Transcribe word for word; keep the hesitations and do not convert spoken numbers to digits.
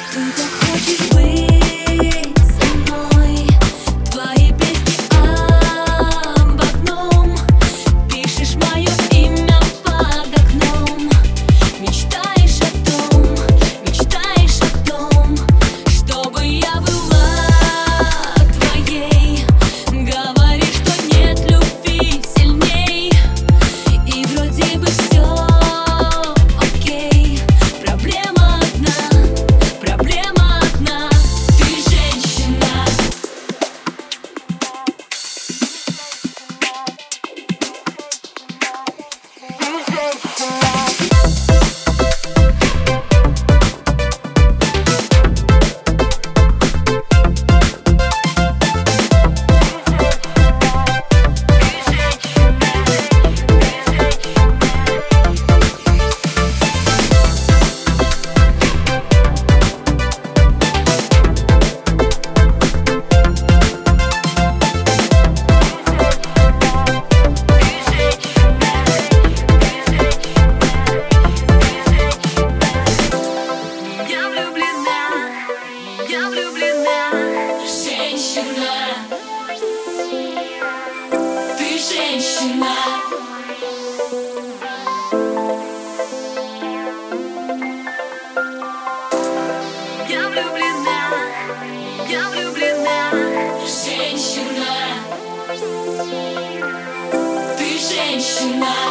Ты так хочешь быть со мной, твои песни об одном, пишешь мое имя под окном, мечтаешь о том, мечтаешь о том, чтобы я была твоей. Говоришь, что нет любви сильней, и вроде бы все окей. Проблема одна, проблема одна, ты женщина. Я влюблена, я влюблена, женщина. Ты женщина. Я влюблена, я влюблена, женщина. Ты женщина.